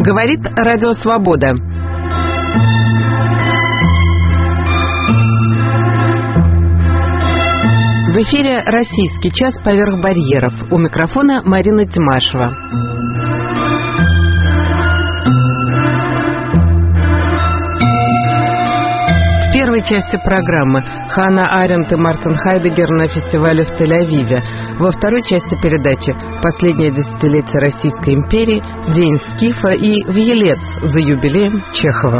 Говорит Радио Свобода. В эфире «Российский час поверх барьеров». У микрофона Марина Тимашева. В первой части программы Ханна Аренд и Мартин Хайдеггер на фестивале в Тель-Авиве. Во второй части передачи «Последнее десятилетие Российской империи», День Скифа и в Елец за юбилеем Чехова.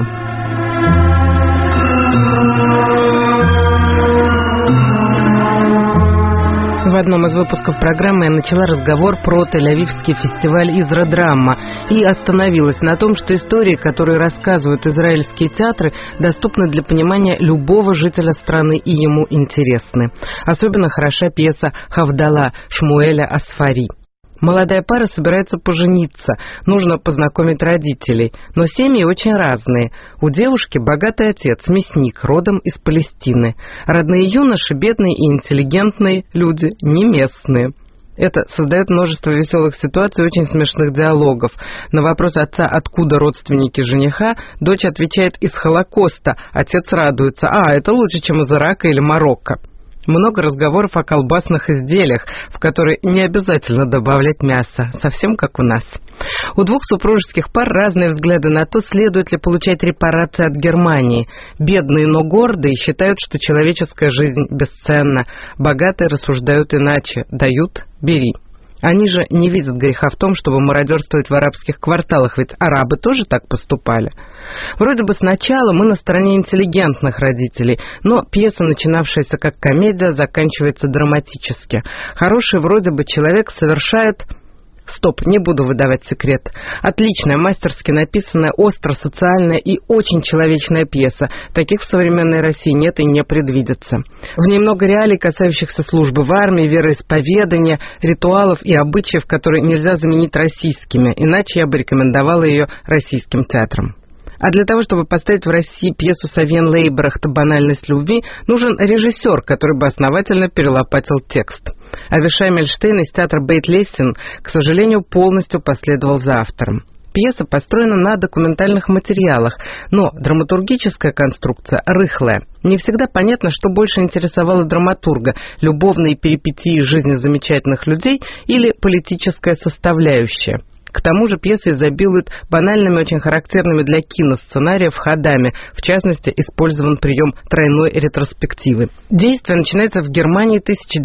В одном из выпусков программы я начала разговор про Тель-Авивский фестиваль «Израдрама» и остановилась на том, что истории, которые рассказывают израильские театры, доступны для понимания любого жителя страны и ему интересны. Особенно хороша пьеса «Хавдала» Шмуэля Асфари. Молодая пара собирается пожениться, нужно познакомить родителей, но семьи очень разные. У девушки богатый отец, мясник, родом из Палестины. Родные юноши бедные и интеллигентные люди, не местные. Это создает множество веселых ситуаций и очень смешных диалогов. На вопрос отца, откуда родственники жениха, дочь отвечает: из Холокоста. Отец радуется: это лучше, чем из Ирака или Марокко. Много разговоров о колбасных изделиях, в которые не обязательно добавлять мясо, совсем как у нас. У двух супружеских пар разные взгляды на то, следует ли получать репарации от Германии. Бедные, но гордые считают, что человеческая жизнь бесценна. Богатые рассуждают иначе: дают – бери. Они же не видят греха в том, чтобы мародерствовать в арабских кварталах, ведь арабы тоже так поступали. Вроде бы сначала мы на стороне интеллигентных родителей, но пьеса, начинавшаяся как комедия, заканчивается драматически. Хороший вроде бы человек совершает... Стоп, не буду выдавать секрет. Отличная, мастерски написанная, остро социальная и очень человечная пьеса. Таких в современной России нет и не предвидится. В ней много реалий, касающихся службы в армии, вероисповедания, ритуалов и обычаев, которые нельзя заменить российскими, иначе я бы рекомендовала ее российским театрам. А для того, чтобы поставить в России пьесу Савьен Лейбрахта «Банальность любви», нужен режиссер, который бы основательно перелопатил текст. Авишай Мельштейн из театра Бейт-Лессин, к сожалению, полностью последовал за автором. Пьеса построена на документальных материалах, но драматургическая конструкция рыхлая. Не всегда понятно, что больше интересовало драматурга – любовные перипетии жизни замечательных людей или политическая составляющая. К тому же пьеса изобилует банальными, очень характерными для киносценариев ходами. В частности, использован прием тройной ретроспективы. Действие начинается в Германии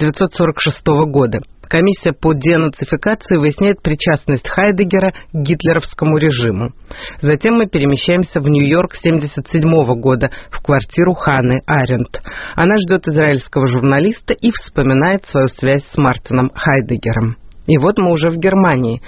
1946 года. Комиссия по денацификации выясняет причастность Хайдеггера к гитлеровскому режиму. Затем мы перемещаемся в Нью-Йорк 1977 года, в квартиру Ханны Аренд. Она ждет израильского журналиста и вспоминает свою связь с Мартином Хайдеггером. И вот мы уже в Германии,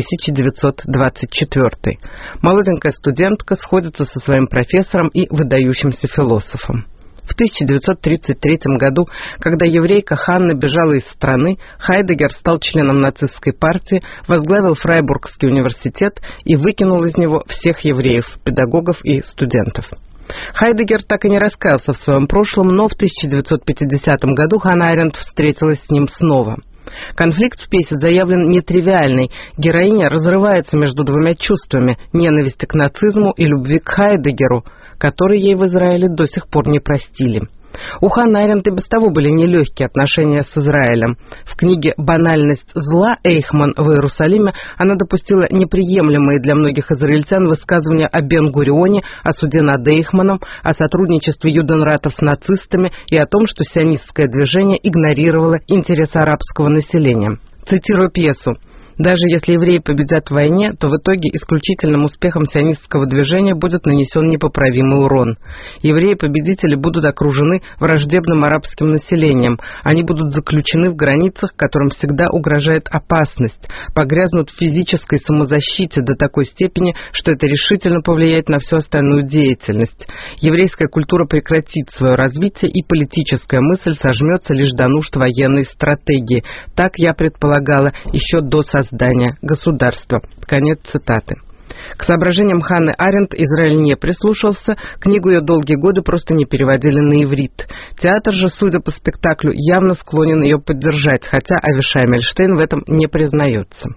1924. Молоденькая студентка сходится со своим профессором и выдающимся философом. В 1933 году, когда еврейка Ханна бежала из страны, Хайдеггер стал членом нацистской партии, возглавил Фрайбургский университет и выкинул из него всех евреев, педагогов и студентов. Хайдеггер так и не раскаялся в своем прошлом, но в 1950 году Ханна Аренд встретилась с ним снова. Конфликт в пьесе заявлен нетривиальный. Героиня разрывается между двумя чувствами – ненависти к нацизму и любви к Хайдеггеру, которые ей в Израиле до сих пор не простили. У Ханны Аренд и без того были нелегкие отношения с Израилем. В книге «Банальность зла» Эйхман в Иерусалиме она допустила неприемлемые для многих израильтян высказывания о Бен-Гурионе, о суде над Эйхманом, о сотрудничестве юденратов с нацистами и о том, что сионистское движение игнорировало интересы арабского населения. Цитирую пьесу. Даже если евреи победят в войне, то в итоге исключительным успехом сионистского движения будет нанесен непоправимый урон. Евреи-победители будут окружены враждебным арабским населением. Они будут заключены в границах, которым всегда угрожает опасность, погрязнут в физической самозащите до такой степени, что это решительно повлияет на всю остальную деятельность. Еврейская культура прекратит свое развитие, и политическая мысль сожмется лишь до нужд военной стратегии. Так я предполагала еще до создания государства. Конец цитаты. К соображениям Ханны Аренд Израиль не прислушался, книгу ее долгие годы просто не переводили на иврит. Театр же, судя по спектаклю, явно склонен ее поддержать, хотя Авишай Мельштейн в этом не признается.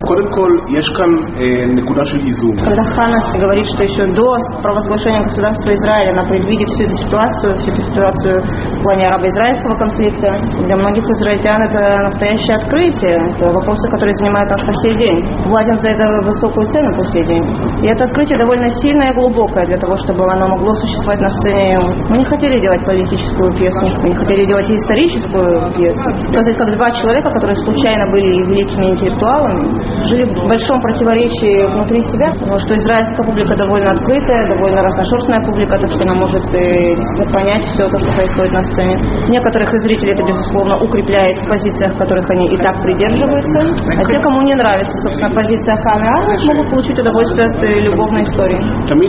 Когда Ханна говорит, что еще до провозглашения государства Израиля она предвидит всю эту ситуацию в плане арабо-израильского конфликта, для многих израильтян это настоящее открытие. Это вопросы, которые занимают нас по сей день. Платим за это высокую цену по сей день. И это открытие довольно сильное и глубокое для того, чтобы оно могло существовать на сцене. Мы не хотели делать политическую пьесу, мы не хотели делать историческую пьесу. Сказать, как два человека, которые случайно были великими интеллектуалами, жили в большом противоречии внутри себя, потому что израильская публика довольно открытая, довольно разношерстная публика, так что она может понять все то, что происходит на сцене. Некоторых из зрителей это, безусловно, укрепляет в позициях, которых они и так придерживаются. А те, кому не нравится, собственно, позиция Ханны Аренд, могут получить удовольствие от любовной истории.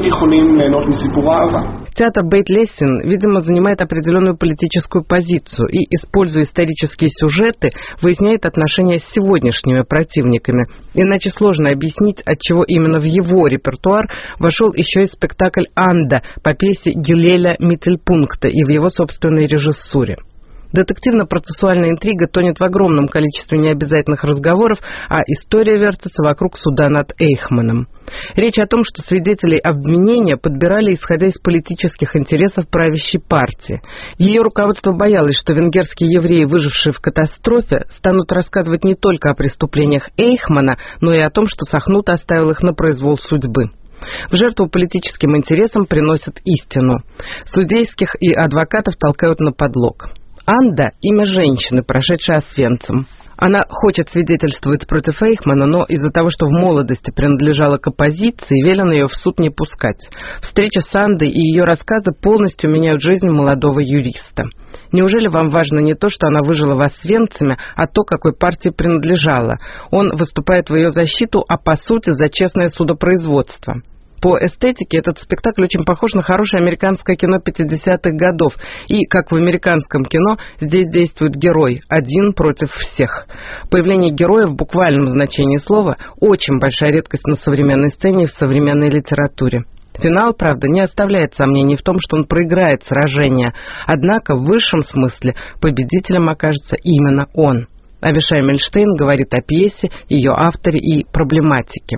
Театр Бейт-Лессин, видимо, занимает определенную политическую позицию и, используя исторические сюжеты, выясняет отношения с сегодняшними противниками. Иначе сложно объяснить, отчего именно в его репертуар вошел еще и спектакль «Анда» по пьесе Гилеля Миттельпункта и в его собственной режиссуре. Детективно-процессуальная интрига тонет в огромном количестве необязательных разговоров, а история вертится вокруг суда над Эйхманом. Речь о том, что свидетелей обвинения подбирали, исходя из политических интересов правящей партии. Ее руководство боялось, что венгерские евреи, выжившие в катастрофе, станут рассказывать не только о преступлениях Эйхмана, но и о том, что Сахнут оставил их на произвол судьбы. В жертву политическим интересам приносят истину. Судейских и адвокатов толкают на подлог. Анда – имя женщины, прошедшей Освенцим. Она хочет свидетельствовать против Эйхмана, но из-за того, что в молодости принадлежала к оппозиции, велено ее в суд не пускать. Встреча с Андой и ее рассказы полностью меняют жизнь молодого юриста. Неужели вам важно не то, что она выжила в Освенциме, а то, какой партии принадлежала? Он выступает в ее защиту, а по сути за честное судопроизводство. По эстетике этот спектакль очень похож на хорошее американское кино 50-х годов. И, как в американском кино, здесь действует герой, один против всех. Появление героя в буквальном значении слова – очень большая редкость на современной сцене и в современной литературе. Финал, правда, не оставляет сомнений в том, что он проиграет сражение. Однако, в высшем смысле, победителем окажется именно он. Авишай Мельштейн говорит о пьесе, ее авторе и проблематике.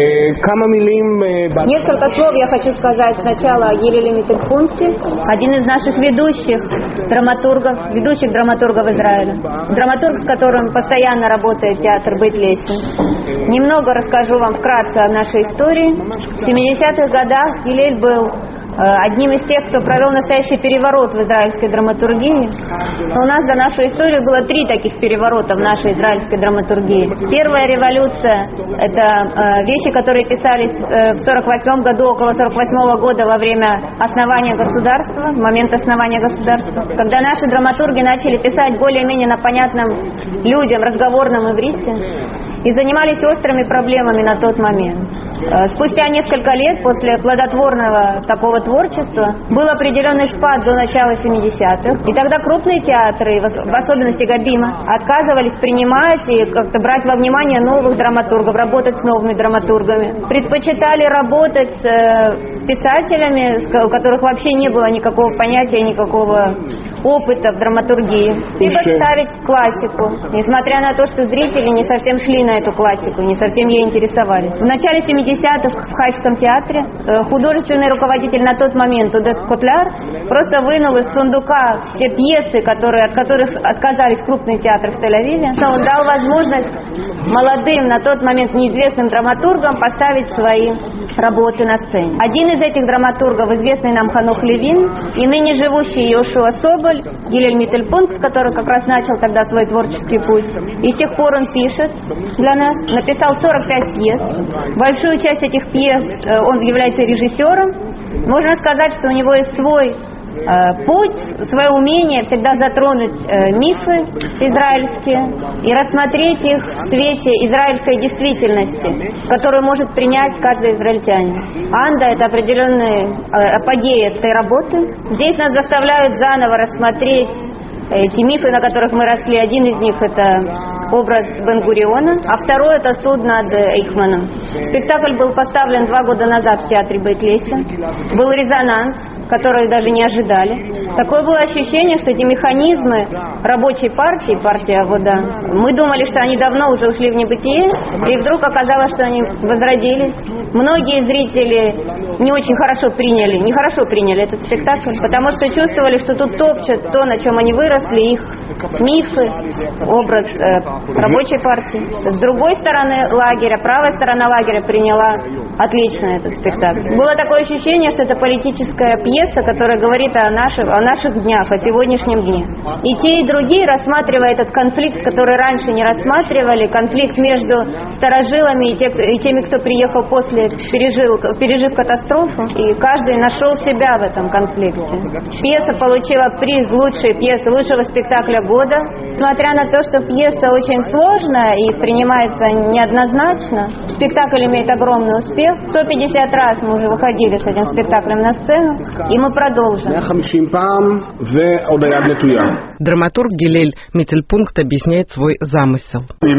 Несколько слов я хочу сказать сначала о Гилеле Миттельпункте, один из наших ведущих драматургов Израиля. Драматург, с которым постоянно работает театр Бейт-Лессин. Немного расскажу вам вкратце о нашей истории. В 70-х годах Гилель был одним из тех, кто провел настоящий переворот в израильской драматургии. Но у нас за нашу историю было 3 таких переворота в нашей израильской драматургии. Первая революция – это вещи, которые писались в 48 году, около 48 года во время основания государства, в момент основания государства, когда наши драматурги начали писать более-менее на понятном людям, разговорном иврите, и занимались острыми проблемами на тот момент. Спустя несколько лет после плодотворного такого творчества был определенный спад до начала 70-х. И тогда крупные театры, в особенности Габима, отказывались принимать и как-то брать во внимание новых драматургов, работать с новыми драматургами. Предпочитали работать с писателями, у которых вообще не было никакого понятия, никакого опыта в драматургии. Либо ставить классику, несмотря на то, что зрители не совсем шли на эту классику, не совсем ей интересовались. В начале 70-х в Хайфском театре художественный руководитель на тот момент Удет Котляр просто вынул из сундука все пьесы, от которых отказались крупные театры в Тель-Авиве. Он дал возможность молодым, на тот момент неизвестным драматургам поставить свои работы на сцене. Один из этих драматургов, известный нам Ханух Левин, и ныне живущий Йошуа Соболь, Гилель Миттельпункт, который как раз начал тогда свой творческий путь. И с тех пор он пишет для нас, написал 45 пьес. Большую часть этих пьес он является режиссером. Можно сказать, что у него есть свой путь, свое умение всегда затронуть мифы израильские и рассмотреть их в свете израильской действительности, которую может принять каждый израильтянин. Анда – это определенный апогей этой работы. Здесь нас заставляют заново рассмотреть эти мифы, на которых мы росли. Один из них – это образ Бен-Гуриона, а второй — это суд над Эйхманом. Спектакль был поставлен 2 года назад в театре Бейт-Лейсен. Был резонанс, который даже не ожидали. Такое было ощущение, что эти механизмы рабочей партии, партия Авода, мы думали, что они давно уже ушли в небытие, и вдруг оказалось, что они возродились. Многие зрители нехорошо приняли этот спектакль, потому что чувствовали, что тут топчут то, на чем они выросли, их мифы, образ рабочей партии. С другой стороны лагеря, правая сторона лагеря приняла отлично этот спектакль. Было такое ощущение, что это политическая пьеса, которая говорит о наших днях, о сегодняшнем дне. И те, и другие, рассматривая этот конфликт, который раньше не рассматривали, конфликт между старожилами и теми, кто приехал после, пережив катастрофу, и каждый нашел себя в этом конфликте. Пьеса получила приз лучшей пьесы, лучшего спектакля года. Несмотря на то, что пьеса очень сложная и принимается неоднозначно, спектакль имеет огромный успех. 150 раз мы уже выходили с этим спектаклем на сцену, и мы продолжим. Драматург Гилель Миттельпункт объясняет свой замысел.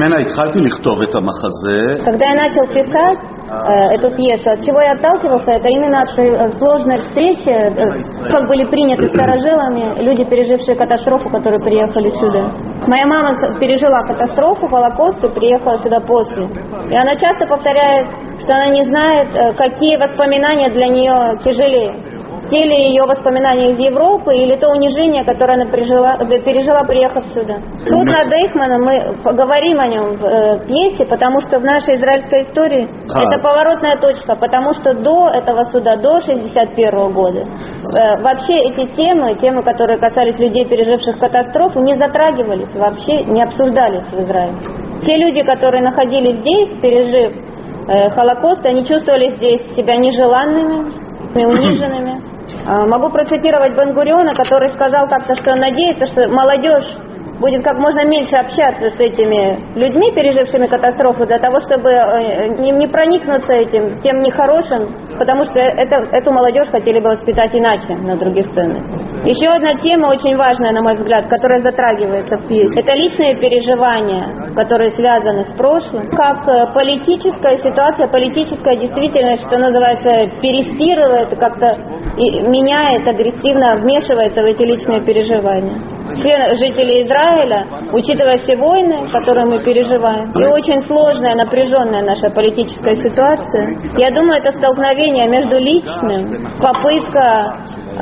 Когда я начал писать эту пьесу, от чего я отталкивался, это именно от сложной встречи, как были приняты старожилами люди, пережившие катастрофу, которые приехали сюда. Моя мама пережила катастрофу, Холокост, и приехала сюда после. И она часто повторяет, что она не знает, какие воспоминания для нее тяжелее. Те ли ее воспоминания из Европы или то унижение, которое она пережила, приехав сюда. Суд над Эйхманом, мы поговорим о нем в пьесе, потому что в нашей израильской истории это поворотная точка, потому что до этого суда, до 1961 года, вообще эти темы, которые касались людей, переживших катастрофу, не затрагивались, вообще не обсуждались в Израиле. Те люди, которые находились здесь, пережив Холокост, они чувствовали здесь себя нежеланными, униженными. Могу процитировать Бен-Гуриона, который сказал как-то, что он надеется, что молодежь будет как можно меньше общаться с этими людьми, пережившими катастрофу, для того, чтобы не проникнуться этим, тем нехорошим, потому что эту молодежь хотели бы воспитать иначе на других сценах. Еще одна тема очень важная, на мой взгляд, которая затрагивается в пьесе, это личные переживания, которые связаны с прошлым, как политическая ситуация, политическая действительность, что называется, перестирывает, как-то меняет, агрессивно вмешивается в эти личные переживания. Все жители Израиля, учитывая все войны, которые мы переживаем, и очень сложная, напряженная наша политическая ситуация, я думаю, это столкновение между личным, попытка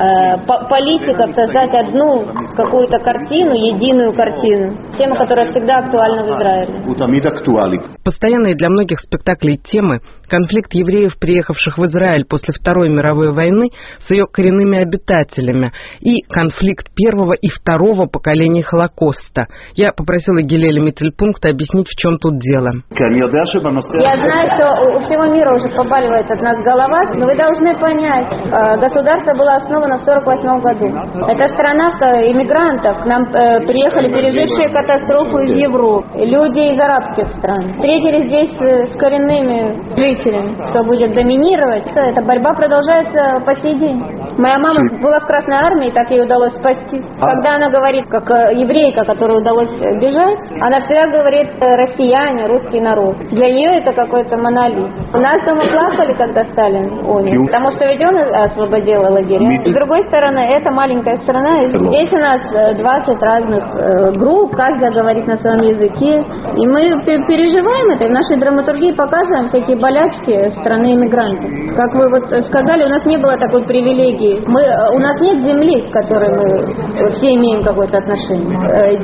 политиков создать одну какую-то картину, единую картину. Тема, которая всегда актуальна в Израиле. Постоянные для многих спектаклей темы — конфликт евреев, приехавших в Израиль после Второй мировой войны с ее коренными обитателями, и конфликт первого и второго поколений Холокоста. Я попросила Гилеля Миттельпункта объяснить, в чем тут дело. Я знаю, что у всего мира уже побаливает от нас голова, но вы должны понять, государство было основано в 1948 году. Это страна иммигрантов. К нам приехали пережившие катастрофу из Европы, люди из арабских стран. Встретились здесь с коренными жителями. Кто будет доминировать? Эта борьба продолжается по сей день. Моя мама была в Красной армии, так ей удалось спастись. Когда она говорит, как еврейка, которой удалось бежать, она всегда говорит россияне, русский народ. Для нее это какой-то монолит. У нас дома плакали, когда Сталин умер, потому что ведь он освободил лагеря. С другой стороны, это маленькая страна. Здесь у нас 20 разных групп, каждая говорит на своем языке. И мы переживаем это, и в нашей драматургии показываем такие болячки страны иммигрантов. Как вы вот сказали, у нас не было такой привилегии. У нас нет земли, к которой мы все имеем какое-то отношение.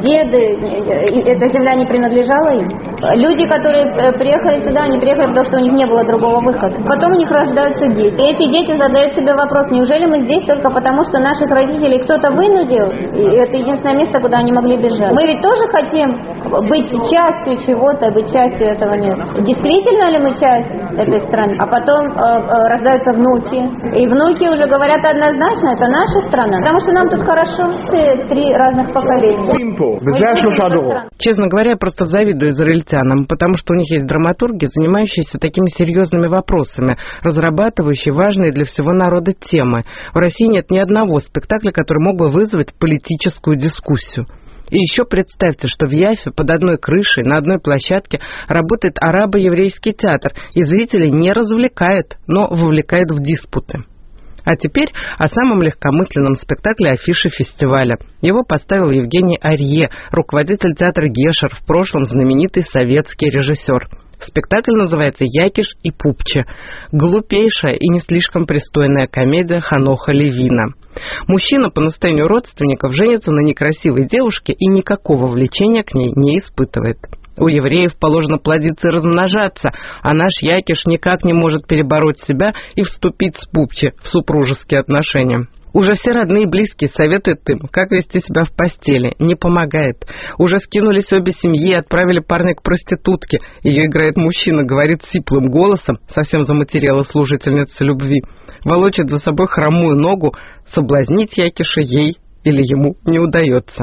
Деды, эта земля не принадлежала им. Люди, которые приехали сюда, они приехали, потому что у них не было другого выхода. Потом у них рождаются дети. И эти дети задают себе вопрос, неужели мы здесь только потому, что наших родителей кто-то вынудил, и это единственное место, куда они могли бежать. Мы ведь тоже хотим быть частью чего-то, быть частью этого места. Действительно ли мы часть этой страны? А потом рождаются внуки. И внуки уже говорят однозначно, это наша страна. Потому что нам тут хорошо, все 3 разных поколения. Честно говоря, я просто завидую израильтянам, потому что у них есть драматурги, занимающиеся такими серьезными вопросами, разрабатывающие важные для всего народа темы. В России нет ни одного спектакля, который мог бы вызвать политическую дискуссию. И еще представьте, что в Яффе под одной крышей, на одной площадке работает арабо-еврейский театр, и зрителей не развлекает, но вовлекает в диспуты. А теперь о самом легкомысленном спектакле афиши фестиваля. Его поставил Евгений Арье, руководитель театра Гешер, в прошлом знаменитый советский режиссер. Спектакль называется «Якиш и Пупче». Глупейшая и не слишком пристойная комедия Ханоха Левина. Мужчина по настоянию родственников женится на некрасивой девушке и никакого влечения к ней не испытывает. У евреев положено плодиться и размножаться, а наш Якиш никак не может перебороть себя и вступить с Пупче в супружеские отношения. Уже все родные и близкие советуют им, как вести себя в постели. Не помогает. Уже скинулись обе семьи и отправили парня к проститутке. Ее играет мужчина, говорит сиплым голосом, совсем заматерела служительница любви. Волочит за собой хромую ногу. Соблазнить Якиша ей или ему не удается.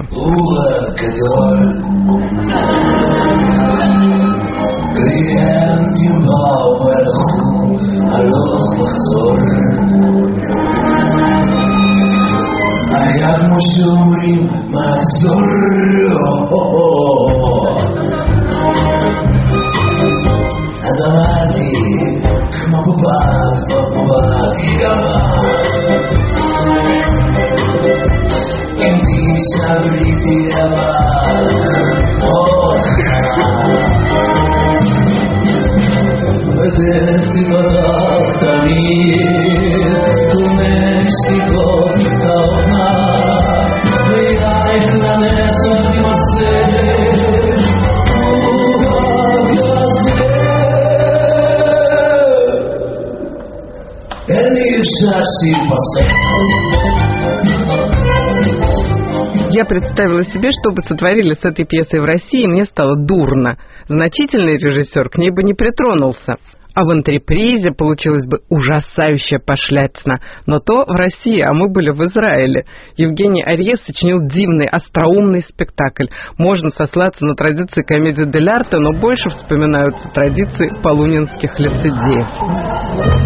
Я представила себе, что бы сотворили с этой пьесой в России, и мне стало дурно. Значительный режиссер к ней бы не притронулся. А в антрепризе получилась бы ужасающая пошлятина. Но то в России, а мы были в Израиле. Евгений Арье сочинил дивный, остроумный спектакль. Можно сослаться на традиции комедии дель арте, но больше вспоминаются традиции полунинских лицедеев.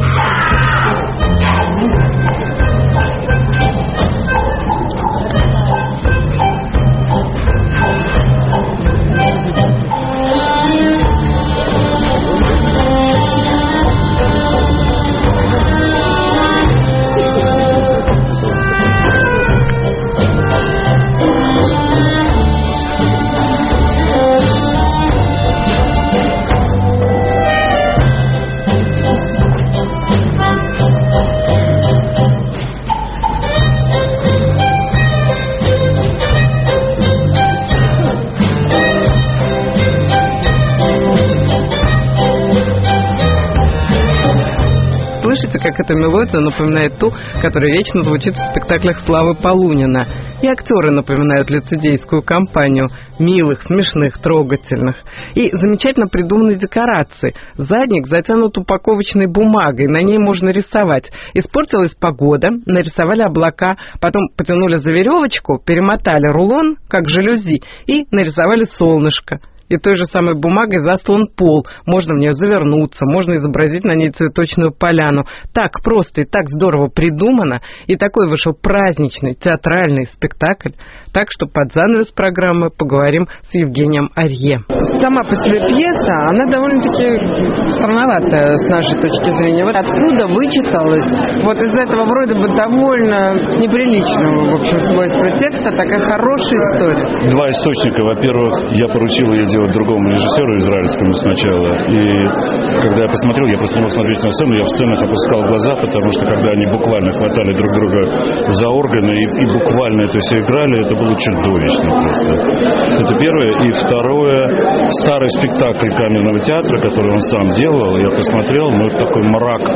Слышите, как эта мелодия напоминает ту, которая вечно звучит в спектаклях Славы Полунина. И актеры напоминают лицедейскую компанию. Милых, смешных, трогательных. И замечательно придуманные декорации. Задник затянут упаковочной бумагой, на ней можно рисовать. Испортилась погода, нарисовали облака, потом потянули за веревочку, перемотали рулон, как жалюзи, и нарисовали солнышко. И той же самой бумагой заслан пол. Можно в нее завернуться, можно изобразить на ней цветочную поляну. Так просто и так здорово придумано. И такой вышел праздничный театральный спектакль. Так что под занавес программы поговорим с Евгением Арье. Сама по себе пьеса, она довольно-таки странноватая с нашей точки зрения. Вот откуда вычиталась вот из этого вроде бы довольно неприличного, в общем, свойства текста такая хорошая история? Два источника. Во-первых, я поручил ее делать другому режиссеру израильскому сначала. И когда я посмотрел, я просто не мог смотреть на сцену, я в сценах опускал глаза, потому что когда они буквально хватали друг друга за органы и буквально это все играли, это было чудовищно просто. Это первое. И второе, старый спектакль камерного театра, который он сам делал, я посмотрел, ну, такой мрак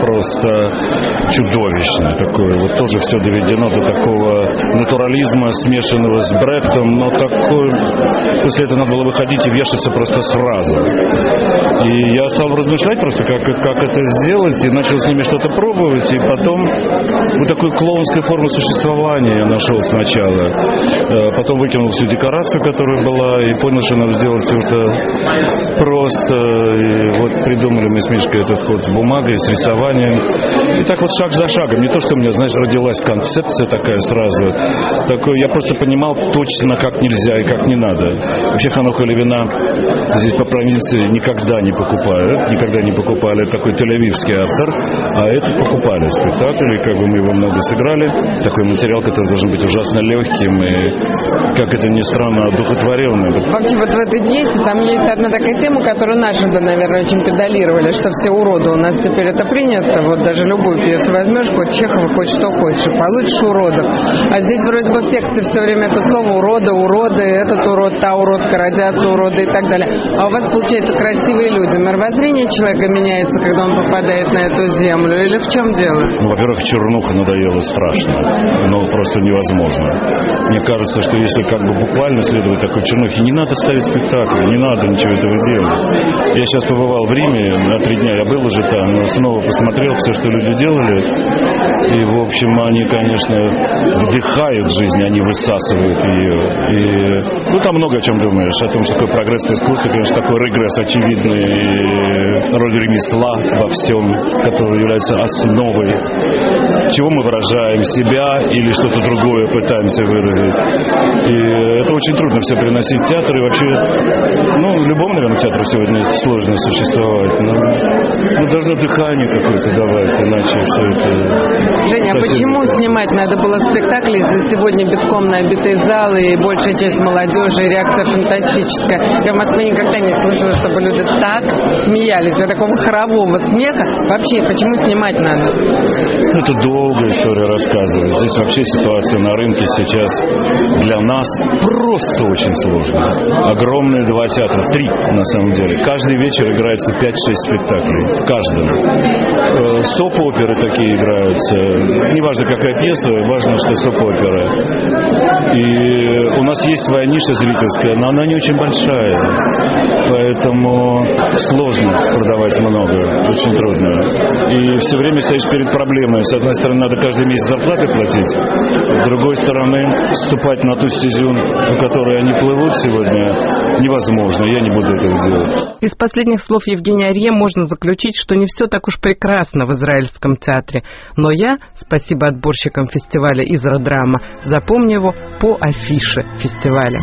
просто чудовищный. Такой, вот тоже все доведено до такого натурализма, смешанного с Брехтом, но такой... После этого надо было выходить и вешать хочется просто сразу. И я стал размышлять просто, как это сделать, и начал с ними что-то пробовать, и потом вот такую клоунскую форму существования я нашел сначала. Потом выкинул всю декорацию, которая была, и понял, что надо сделать это просто. И вот придумали мы с Мишкой этот ход с бумагой, с рисованием. И так вот шаг за шагом. Не то, что у меня, знаешь, родилась концепция такая сразу. Такой, я просто понимал точно, как нельзя и как не надо. Вообще Хануха Левина здесь по провинции никогда не покупают. Никогда не покупали. Это такой тель-авивский автор. А этот покупали спектакль. И как бы мы его много сыграли. Такой материал, который должен быть ужасно легким и, как это ни странно, одухотворенным. Вообще вот в этой пьесе там есть одна такая тема, которую наши бы, наверное, очень педалировали, что все уроды. У нас теперь это принято. Вот даже любую пьесу возьмешь, хоть Чехова, хоть что хочешь, и получишь уродов. А здесь вроде бы в тексте все время это слово уроды, этот урод, та уродка, родятся уроды и так далее. А у вас, получается, красивые люди. Мировоззрение человека меняется, когда он попадает на эту землю? Или в чем дело? Ну, во-первых, чернуха надоела страшно. Ну, просто невозможно. Мне кажется, что если как бы буквально следовать такой чернухе, не надо ставить спектакль, не надо ничего этого делать. Я сейчас побывал в Риме, на 3 дня я был уже там, но снова посмотрел все, что люди делали. И, в общем, они, конечно, вдыхают жизнь, они высасывают ее. И, ну, там много о чем думаешь. О том, что такое прогресс в искусстве, конечно, такой регресс очевидный. Роль ремесла во всем, который является основой. Чего мы выражаем? Себя или что-то другое пытаемся выразить. И это очень трудно все переносить в театр. И вообще, ну, любому, наверное, театру сегодня сложно существовать. Но должно дыхание какое-то давать, иначе все это... Женя, а почему снимать надо было спектакли, если сегодня битком набитые залы и большая часть молодежи, и реакция фантастическая? Я в Москве никогда не слышала, чтобы люди так смеялись, от такого хорового смеха. Вообще, почему снимать надо? Это долгая история рассказывать. Здесь вообще ситуация на рынке сейчас для нас просто очень сложная. Огромные 2 театра, 3 на самом деле. Каждый вечер играется 5-6 спектаклей. В каждом. Соп-оперы такие играются. Неважно, какая пьеса, важно, что соп-опера. И у нас есть своя ниша зрительская, но она не очень большая. Поэтому сложно продавать много. Очень трудно. И все время стоишь перед проблемой. С одной стороны, надо каждый месяц зарплаты платить. С другой стороны, вступать на ту стезю, по которой они плывут сегодня, невозможно. Я не буду этого делать. Из последних слов Евгения Арье можно заключить, что не все так уж прекрасно в израильском театре. Но я, спасибо отборщикам фестиваля «Израдрама», запомню его по афише фестиваля.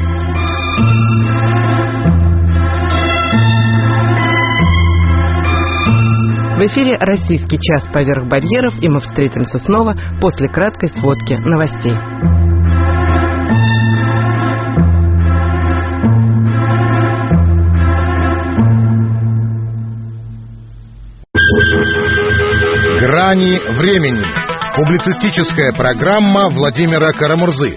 В эфире «Российский час поверх барьеров», и мы встретимся снова после краткой сводки новостей. «Грани времени». Публицистическая программа Владимира Карамурзы.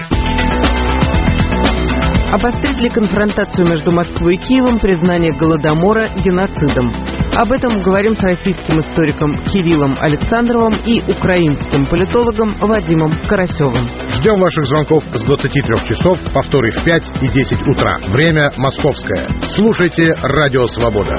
Обострит ли конфронтацию между Москвой и Киевом признание Голодомора геноцидом? Об этом говорим с российским историком Кириллом Александровым и украинским политологом Вадимом Карасевым. Ждем ваших звонков с 23 часов, повторы в 5 и 10 утра. Время московское. Слушайте «Радио Свобода».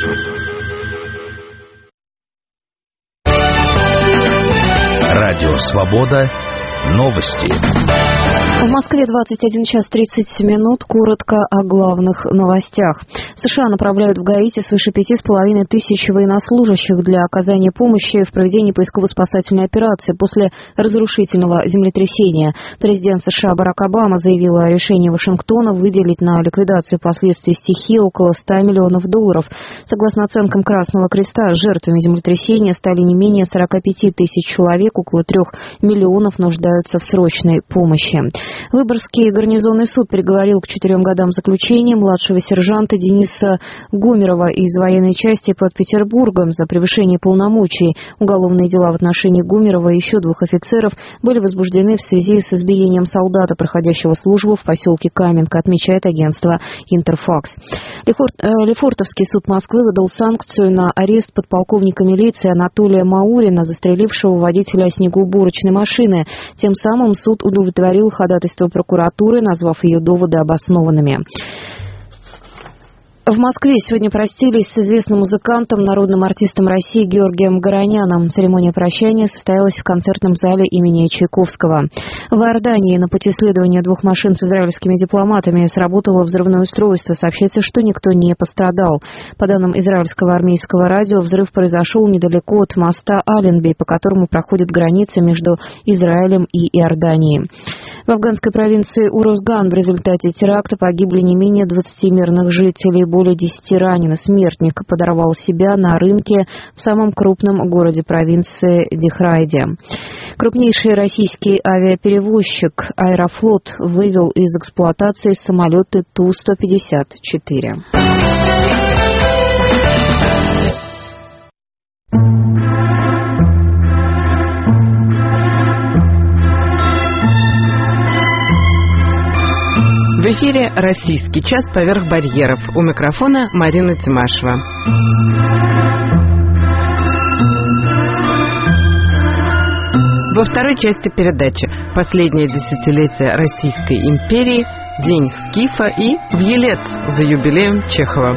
Радио «Свобода». Новости. В Москве 21 час 30 минут. Коротко о главных новостях. США направляют в Гаити свыше 5,5 тысяч военнослужащих для оказания помощи в проведении поисково-спасательной операции после разрушительного землетрясения. Президент США Барак Обама заявил о решении Вашингтона выделить на ликвидацию последствий стихии около $100 миллионов. Согласно оценкам Красного Креста, жертвами землетрясения стали не менее 45 тысяч человек, около 3 миллионов нуждаются в срочной помощи. Выборгский гарнизонный суд приговорил к 4 годам заключения младшего сержанта Дениса Гумерова из военной части под Петербургом за превышение полномочий. Уголовные дела в отношении Гумерова и еще 2 офицеров были возбуждены в связи с избиением солдата, проходящего службу в поселке Каменка, отмечает агентство «Интерфакс». Лефортовский суд Москвы выдал санкцию на арест подполковника милиции Анатолия Маурина, застрелившего водителя снегоуборочной машины. Тем самым суд удовлетворил ходатайство прокуратуры, назвав ее доводы обоснованными. В Москве сегодня простились с известным музыкантом, народным артистом России Георгием Гороняном. Церемония прощания состоялась в концертном зале имени Чайковского. В Иордании на пути следования 2 машин с израильскими дипломатами сработало взрывное устройство. Сообщается, что никто не пострадал. По данным израильского армейского радио, взрыв произошел недалеко от моста Аленби, по которому проходит граница между Израилем и Иорданией. В афганской провинции Урузган в результате теракта погибли не менее 20 мирных жителей. Более 10 ранено. Смертник подорвал себя на рынке в самом крупном городе провинции Дихрайде. Крупнейший российский авиаперевозчик «Аэрофлот» вывел из эксплуатации самолеты Ту-154. В эфире «Российский час поверх барьеров». У микрофона Марина Тимашева. Во второй части передачи «Последнее десятилетие Российской империи», День Скифа и в Елец за юбилеем Чехова.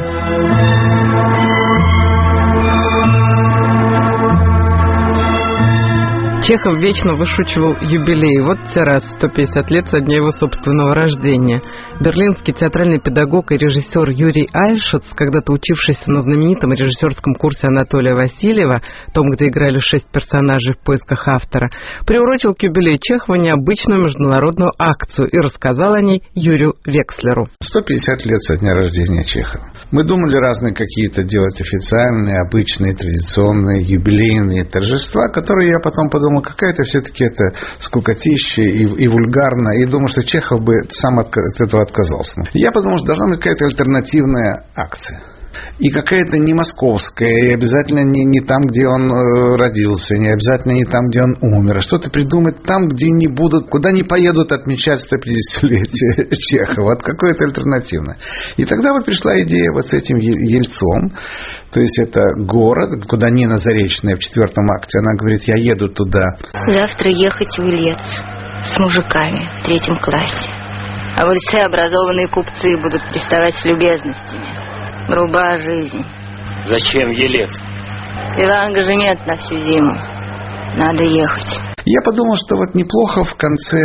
Чехов вечно вышучивал юбилей. Вот те раз 150 лет со дня его собственного рождения. Берлинский театральный педагог и режиссер Юрий Альшиц, когда-то учившийся на знаменитом режиссерском курсе Анатолия Васильева, том, где играли 6 персонажей в поисках автора, приурочил к юбилею Чехова необычную международную акцию и рассказал о ней Юрию Векслеру. 150 лет со дня рождения Чехова. Мы думали разные какие-то делать официальные, обычные, традиционные, юбилейные торжества, которые я потом подумал, какая-то все-таки это скукотища и вульгарно, и думаю, что Чехов бы сам от этого отказался. Я подумал, что должна быть какая-то альтернативная акция. И какая-то не московская, и обязательно не там, где он родился, не обязательно не там, где он умер, а что-то придумать там, где не будут, куда не поедут отмечать 150-летие Чехова, вот какое-то альтернативное. И тогда вот пришла идея вот с этим Ельцом, то есть это город, куда Нина Заречная в 4-м акте, она говорит, я еду туда. Завтра ехать в Елец с мужиками в 3-м классе. А в Ельце образованные купцы будут приставать с любезностями. Груба жизнь. Зачем Елец? Пиланга же нет на всю зиму. Надо ехать. Я подумал, что вот неплохо в конце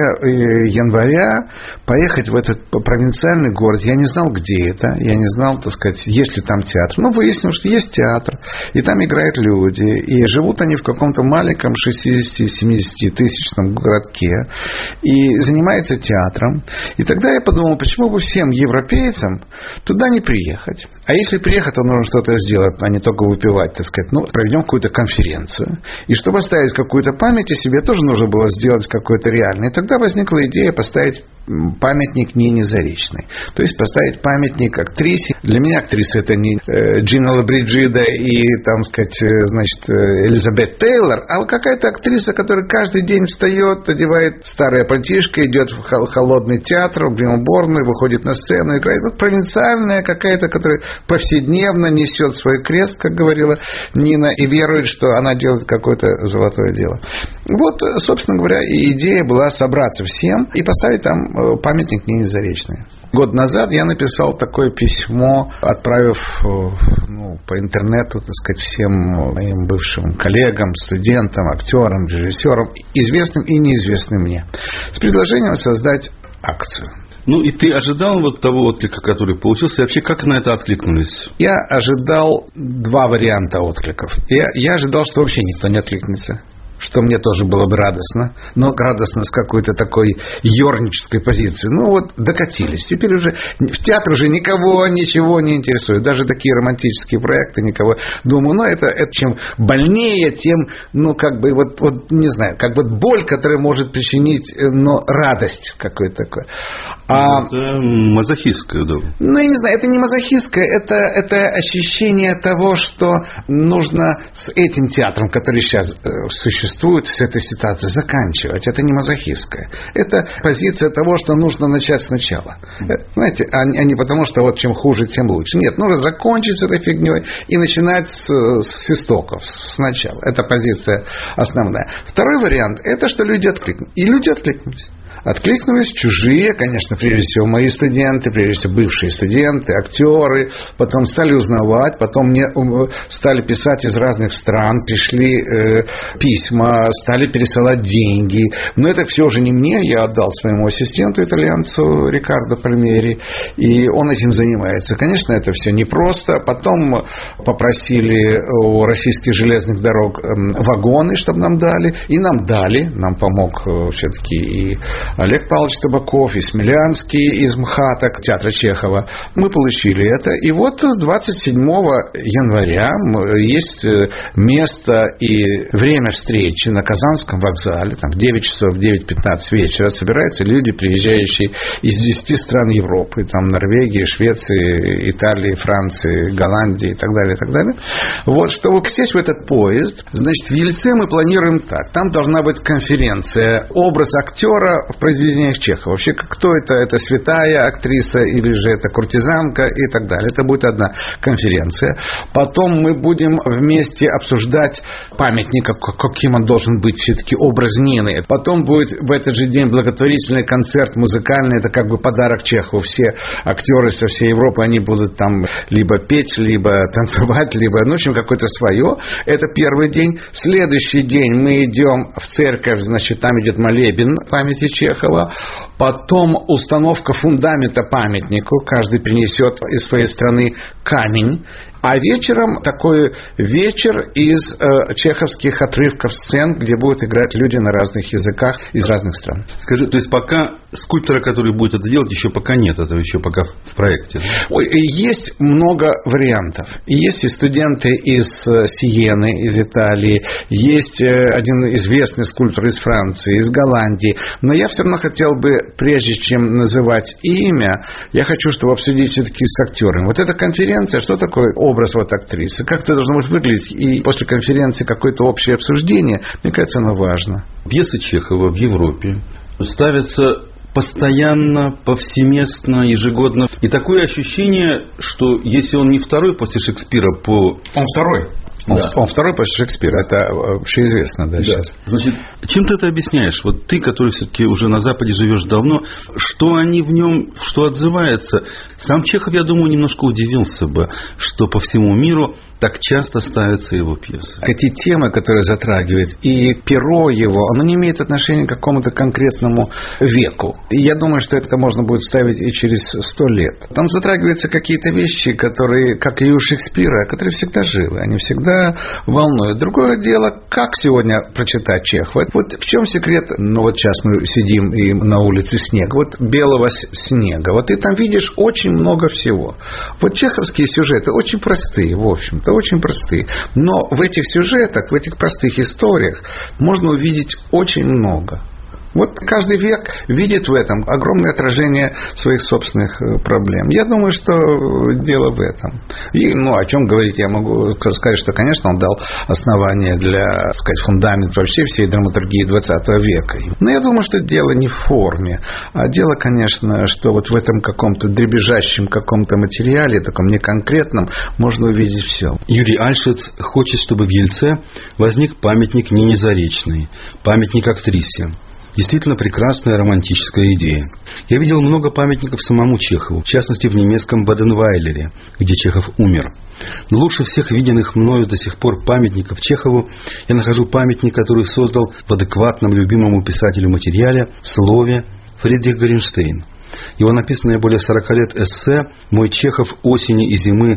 января поехать в этот провинциальный город. Я не знал, где это. Я не знал, так сказать, есть ли там театр. Но выяснилось, что есть театр. И там играют люди. И живут они в каком-то маленьком 60-70 тысячном городке. И занимаются театром. И тогда я подумал, почему бы всем европейцам туда не приехать. А если приехать, то нужно что-то сделать, а не только выпивать, так сказать. Ну, проведем какую-то конференцию. И чтобы оставить какую-то память о себе, тоже нужно было сделать какой-то реальный. И тогда возникла идея поставить памятник Нине Заречной. То есть поставить памятник актрисе. Для меня актриса это не Джина Лабриджида и, там сказать, значит, Элизабет Тейлор, а какая-то актриса, которая каждый день встает, одевает старое пальтишко, идет в холодный театр, в гримуборную, выходит на сцену, играет. Вот провинциальная какая-то, которая повседневно несет свой крест, как говорила Нина, и верует, что она делает какое-то золотое дело. Вот, собственно говоря, и идея была собраться всем и поставить там памятник Нине Заречной. Год назад я написал такое письмо, отправив по интернету, так сказать, всем моим бывшим коллегам, студентам, актерам, режиссерам, известным и неизвестным мне, с предложением создать акцию. Ну, и ты ожидал вот того отклика, который получился, и вообще как на это откликнулись? Я ожидал 2 варианта откликов. Я ожидал, что вообще никто не откликнется. Что мне тоже было бы радостно, но радостно с какой-то такой ёрнической позиции. Ну вот, докатились. Теперь уже в театр уже никого ничего не интересует. Даже такие романтические проекты никого. Думаю, это чем больнее, тем, вот не знаю, как вот боль, которая может причинить, но радость какой-то такой. Это мазохистское, да? Ну, я не знаю, это не мазохистское, это ощущение того, что нужно с этим театром, который сейчас существует, с этой ситуацией заканчивать. Это не мазохистское. Это позиция того, что нужно начать сначала. Знаете, а не потому, что вот чем хуже, тем лучше. Нет, нужно закончить с этой фигней и начинать с истоков, сначала. Это позиция основная. Второй вариант, это что люди откликнулись. И люди откликнулись. Откликнулись чужие, конечно, прежде всего мои студенты, прежде всего бывшие студенты, актеры. Потом стали узнавать, потом мне стали писать из разных стран, пришли письма, стали пересылать деньги. Но это все уже не мне, я отдал своему ассистенту, итальянцу Рикардо Пальмери, и он этим занимается. Конечно, это все непросто. Потом попросили у российских железных дорог вагоны, чтобы нам дали. И нам дали, нам помог все-таки и Олег Павлович Табаков, и Смелянский из МХАТа, театра Чехова. Мы получили это. И вот 27 января есть место и время встречи на Казанском вокзале. Там в 9 часов, в 9:15 вечера собираются люди, приезжающие из 10 стран Европы. Там Норвегии, Швеции, Италии, Франции, Голландии и так далее, и так далее. Вот, чтобы сесть в этот поезд, значит, в Ельце мы планируем так. Там должна быть конференция. Образ актера в произведениях Чехова. Вообще, кто это? Это святая актриса или же это куртизанка и так далее. Это будет одна конференция. Потом мы будем вместе обсуждать памятник, каким он должен быть, все-таки образ Нины. Потом будет в этот же день благотворительный концерт музыкальный. Это как бы подарок Чехову. Все актеры со всей Европы, они будут там либо петь, либо танцевать, либо, ну, в общем, какое-то свое. Это первый день. Следующий день мы идем в церковь, значит, там идет молебен памяти Чехова. Потом установка фундамента памятнику. Каждый принесет из своей страны камень. А вечером такой вечер из чеховских отрывков сцен, где будут играть люди на разных языках из разных стран. Скажи, то есть пока скульптора, который будет это делать, еще пока нет, это еще пока в проекте? Да? Ой, есть много вариантов. Есть и студенты из Сиены, из Италии, есть один известный скульптор из Франции, из Голландии. Но я все равно хотел бы, прежде чем называть имя, я хочу, чтобы обсудить все-таки с актерами. Вот эта конференция, что такое образ вот актрисы, как это должно быть выглядеть, и после конференции какое-то общее обсуждение, мне кажется, оно важно. Пьесы Чехова в Европе ставятся постоянно, повсеместно, ежегодно. И такое ощущение, что если он не второй после Шекспира по... Он второй. Да. Он второй после Шекспира. Это общеизвестно, да, сейчас. Значит, чем ты это объясняешь? Вот ты, который все-таки уже на Западе живешь давно, что они в нем, что отзывается? Сам Чехов, я думаю, немножко удивился бы, что по всему миру так часто ставятся его пьесы. Эти темы, которые затрагивает, и перо его, оно не имеет отношения к какому-то конкретному веку. И я думаю, что это можно будет ставить и через 100 лет. Там затрагиваются какие-то вещи, которые, как и у Шекспира, которые всегда живы, они всегда волнуют. Другое дело, как сегодня прочитать Чехова. Вот в чем секрет? Ну, вот сейчас мы сидим, и на улице снег. Вот белого снега. Вот ты там видишь очень много всего. Вот чеховские сюжеты очень простые, в общем-то. Очень простые. Но в этих сюжетах, в этих простых историях можно увидеть очень много. Вот каждый век видит в этом огромное отражение своих собственных проблем. Я думаю, что дело в этом. И, ну, о чем говорить, я могу сказать, что, конечно, он дал основание для, так сказать, фундамент вообще всей драматургии 20 века. Но я думаю, что дело не в форме, а дело, конечно, что вот в этом каком-то дребезжащем каком-то материале, таком неконкретном, можно увидеть все. Юрий Альшиц хочет, чтобы в Ельце возник памятник Нине Заречной, памятник актрисе. Действительно прекрасная романтическая идея. Я видел много памятников самому Чехову, в частности в немецком Баденвайлере, где Чехов умер. Но лучше всех виденных мною до сих пор памятников Чехову я нахожу памятник, который создал в адекватном любимому писателю материале слове Фридрих Горенштейн. Его написанное более 40 лет эссе «Мой Чехов осени и зимы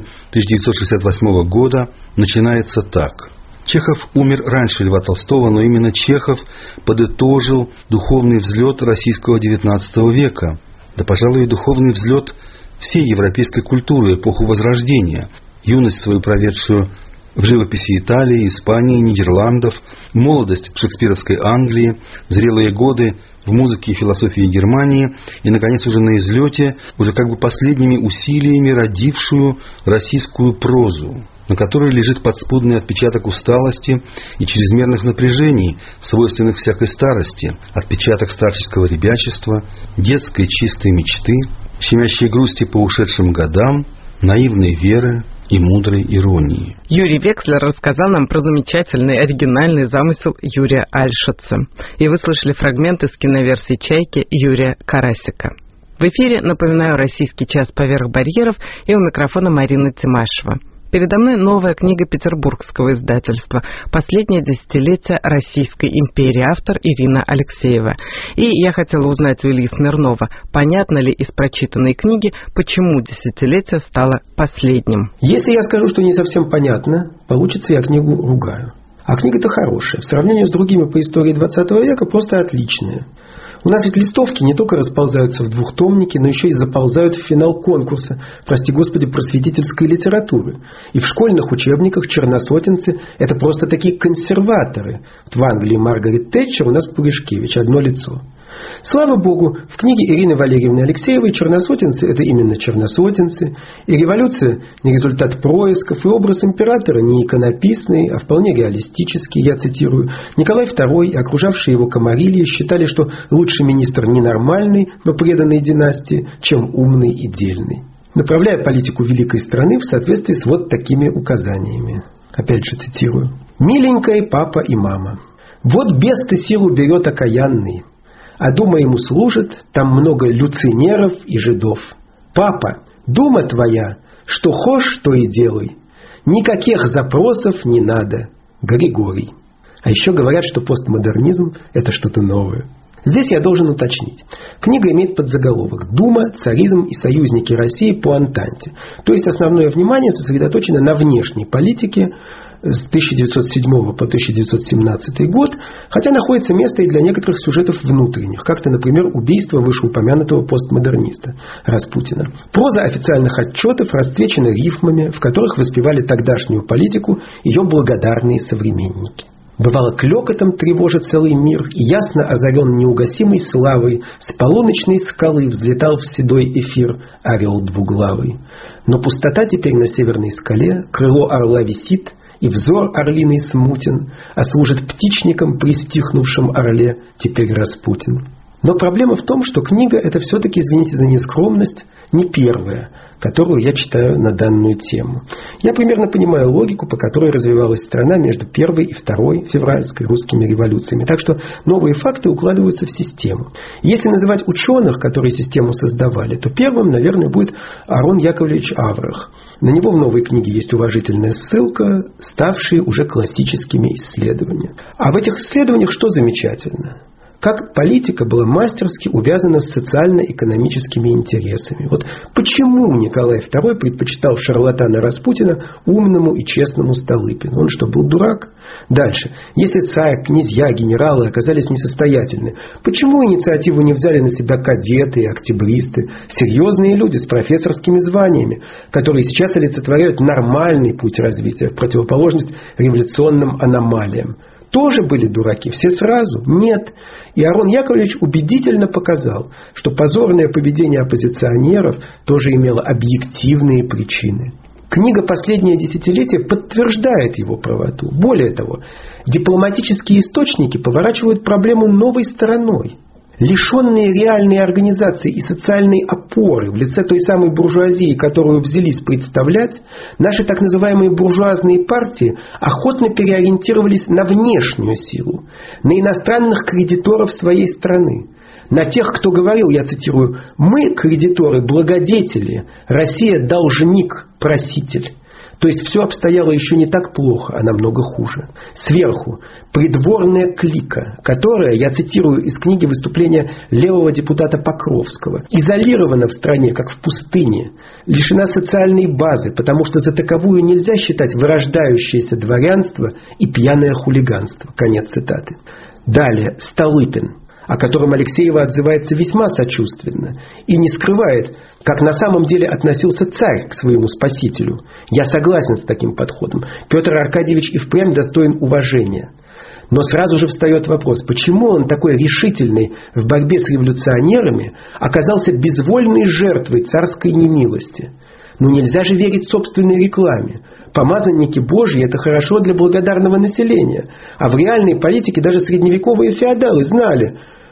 1968 года» начинается так. Чехов умер раньше Льва Толстого, но именно Чехов подытожил духовный взлет российского XIX века, да, пожалуй, и духовный взлет всей европейской культуры, эпоху Возрождения, юность свою проведшую в живописи Италии, Испании, Нидерландов, молодость в шекспировской Англии, зрелые годы в музыке и философии Германии и, наконец, уже на излете, уже как бы последними усилиями родившую российскую прозу, на которой лежит подспудный отпечаток усталости и чрезмерных напряжений, свойственных всякой старости, отпечаток старческого ребячества, детской чистой мечты, щемящей грусти по ушедшим годам, наивной веры, и мудрой иронии. Юрий Векслер рассказал нам про замечательный оригинальный замысел Юрия Альшица. И вы слышали фрагмент из киноверсии «Чайки» Юрия Карасика. В эфире, напоминаю, «Российский час поверх барьеров», и у микрофона Марина Тимашева. Передо мной новая книга петербургского издательства «Последнее десятилетие Российской империи», автор Ирина Алексеева. И я хотела узнать у Ильи Смирнова, понятно ли из прочитанной книги, почему десятилетие стало последним. Если я скажу, что не совсем понятно, получится, я книгу ругаю. А книга-то хорошая. В сравнении с другими по истории 20 века просто отличная. У нас ведь листовки не только расползаются в двухтомники, но еще и заползают в финал конкурса, прости господи, просветительской литературы. И в школьных учебниках черносотенцы – это просто такие консерваторы. В Англии Маргарет Тэтчер, у нас Пуришкевич, одно лицо. Слава богу, в книге Ирины Валерьевны Алексеевой черносотенцы – это именно черносотенцы, и революция не результат происков, и образ императора не иконописный, а вполне реалистический, я цитирую. Николай II и окружавшие его комарильи считали, что лучший министр ненормальный, но преданной династии, чем умный и дельный, направляя политику великой страны в соответствии с вот такими указаниями. Опять же цитирую. «Миленькая папа и мама, вот бес-то силу берет окаянный, а дума ему служит, там много люцинеров и жидов. Папа, дума твоя, что хошь, то и делай. Никаких запросов не надо. Григорий». А еще говорят, что постмодернизм – это что-то новое. Здесь я должен уточнить. Книга имеет подзаголовок «Дума, царизм и союзники России по Антанте». То есть основное внимание сосредоточено на внешней политике с 1907 по 1917 год, хотя находится место и для некоторых сюжетов внутренних, как-то, например, убийство вышеупомянутого постмодерниста Распутина. Проза официальных отчетов расцвечена рифмами, в которых воспевали тогдашнюю политику ее благодарные современники. Бывало, клёкотом тревожит целый мир, и ясно озарен неугасимой славой, с полуночной скалы взлетал в седой эфир орел двуглавый. Но пустота теперь на северной скале, крыло орла висит, и взор орлиный смутен, а служит птичником при стихнувшем орле теперь Распутин. Но проблема в том, что книга – это все-таки, извините за нескромность, не первая, которую я читаю на данную тему. Я примерно понимаю логику, по которой развивалась страна между первой и второй февральской русскими революциями. Так что новые факты укладываются в систему. Если называть ученых, которые систему создавали, то первым, наверное, будет Арон Яковлевич Аврах. На него в новой книге есть уважительная ссылка, ставшие уже классическими исследования. А в этих исследованиях что замечательно? Как политика была мастерски увязана с социально-экономическими интересами. Вот почему Николай II предпочитал шарлатана Распутина умному и честному Столыпину? Он что, был дурак? Дальше. Если царь, князья, генералы оказались несостоятельны, почему инициативу не взяли на себя кадеты и октябристы, серьезные люди с профессорскими званиями, которые сейчас олицетворяют нормальный путь развития в противоположность революционным аномалиям? Тоже были дураки? Все сразу? Нет. И Арон Яковлевич убедительно показал, что позорное поведение оппозиционеров тоже имело объективные причины. Книга «Последнее десятилетие» подтверждает его правоту. Более того, дипломатические источники поворачивают проблему новой стороной. Лишенные реальной организации и социальной опоры в лице той самой буржуазии, которую взялись представлять, наши так называемые буржуазные партии охотно переориентировались на внешнюю силу, на иностранных кредиторов своей страны, на тех, кто говорил, я цитирую, «Мы, кредиторы, благодетели, Россия должник, проситель». То есть все обстояло еще не так плохо, а намного хуже. Сверху придворная клика, которая, я цитирую из книги выступления левого депутата Покровского, изолирована в стране, как в пустыне, лишена социальной базы, потому что за таковую нельзя считать вырождающееся дворянство и пьяное хулиганство. Конец цитаты. Далее Столыпин, о котором Алексеева отзывается весьма сочувственно и не скрывает, как на самом деле относился царь к своему спасителю. Я согласен с таким подходом. Петр Аркадьевич и впрямь достоин уважения. Но сразу же встает вопрос, почему он такой решительный в борьбе с революционерами оказался безвольной жертвой царской немилости? Ну нельзя же верить собственной рекламе. Помазанники Божьи – это хорошо для благодарного населения. А в реальной политике даже средневековые феодалы знали,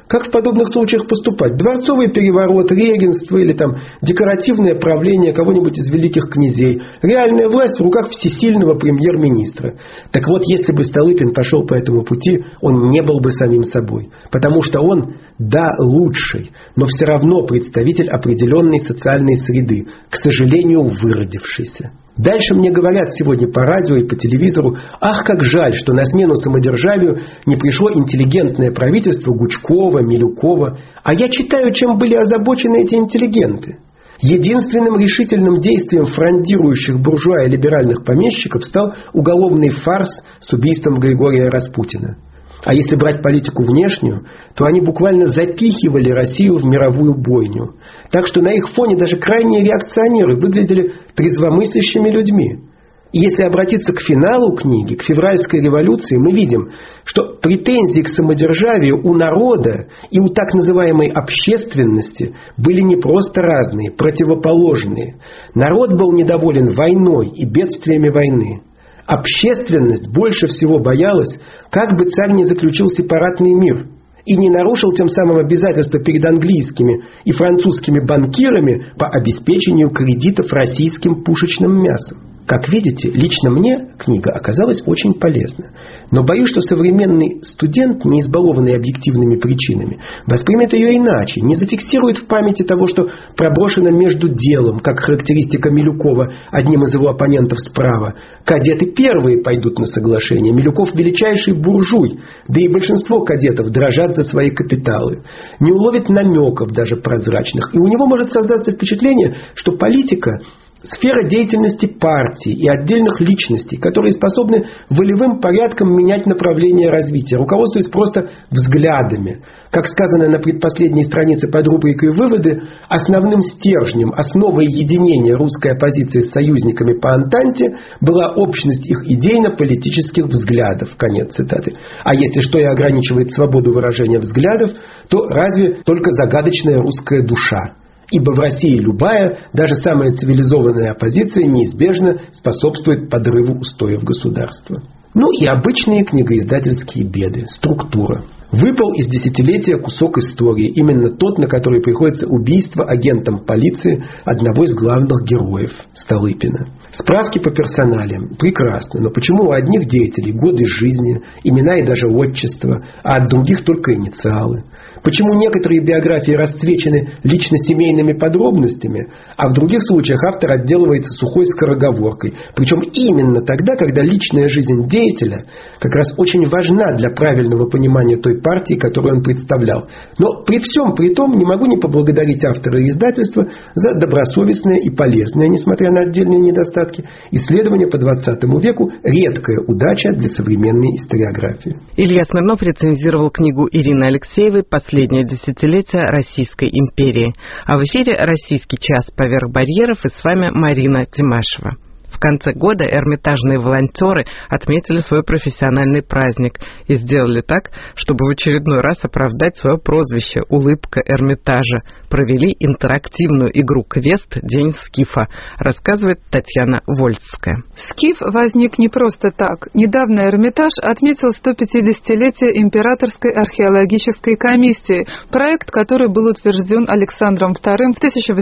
Как в подобных случаях поступать? Дворцовый переворот, регенство или там декоративное правление кого-нибудь из великих князей. Реальная власть в руках всесильного премьер-министра. Так вот, если бы Столыпин пошел по этому пути, он не был бы самим собой. Потому что он, да, лучший, но все равно представитель определенной социальной среды, к сожалению, выродившийся. Дальше мне говорят сегодня по радио и по телевизору: ах, как жаль, что на смену самодержавию не пришло интеллигентное правительство Гучкова, Милюкова. А я читаю, чем были озабочены эти интеллигенты. Единственным решительным действием фрондирующих буржуа и либеральных помещиков стал уголовный фарс с убийством Григория Распутина. А если брать политику внешнюю, то они буквально запихивали Россию в мировую бойню. Так что на их фоне даже крайние реакционеры выглядели трезвомыслящими людьми. И если обратиться к финалу книги, к февральской революции, мы видим, что претензии к самодержавию у народа и у так называемой общественности были не просто разные, противоположные. Народ был недоволен войной и бедствиями войны. Общественность больше всего боялась, как бы царь не заключил сепаратный мир и не нарушил тем самым обязательства перед английскими и французскими банкирами по обеспечению кредитов российским пушечным мясом. Как видите, лично мне книга оказалась очень полезна. Но боюсь, что современный студент, не избалованный объективными причинами, воспримет ее иначе, не зафиксирует в памяти того, что проброшено между делом, как характеристика Милюкова одним из его оппонентов справа. Кадеты первые пойдут на соглашение. Милюков величайший буржуй, да и большинство кадетов дрожат за свои капиталы. Не уловит намеков даже прозрачных. И у него может создаться впечатление, что политика — сфера деятельности партии и отдельных личностей, которые способны волевым порядком менять направление развития, руководствуясь просто взглядами. Как сказано на предпоследней странице под рубрикой «Выводы», основным стержнем, основой единения русской оппозиции с союзниками по Антанте была общность их идейно-политических взглядов. Конец цитаты. А если что и ограничивает свободу выражения взглядов, то разве только загадочная русская душа? Ибо в России любая, даже самая цивилизованная оппозиция неизбежно способствует подрыву устоев государства. Ну и обычные книгоиздательские беды. Структура. Выпал из десятилетия кусок истории, именно тот, на который приходится убийство агентом полиции одного из главных героев – Столыпина. Справки по персоналиям. Прекрасно. Но почему у одних деятелей годы жизни, имена и даже отчества, а от других только инициалы? Почему некоторые биографии расцвечены лично-семейными подробностями, а в других случаях автор отделывается сухой скороговоркой? Причем именно тогда, когда личная жизнь деятеля как раз очень важна для правильного понимания той партии, которую он представлял. Но при всем при том не могу не поблагодарить автора и издательства за добросовестное и полезное, несмотря на отдельные недостатки, исследование по 20 веку – редкая удача для современной историографии. Илья Смирнов рецензировал книгу Ирины Алексеевой «Последнее десятилетие Российской империи». А в эфире «Российский час поверх барьеров» и с вами Марина Тимашева. В конце года эрмитажные волонтеры отметили свой профессиональный праздник и сделали так, чтобы в очередной раз оправдать свое прозвище «Улыбка Эрмитажа». Провели интерактивную игру «Квест. День Скифа», рассказывает Татьяна Вольская. Скиф возник не просто так. Недавно Эрмитаж отметил 150-летие Императорской археологической комиссии, проект, который был утвержден Александром II в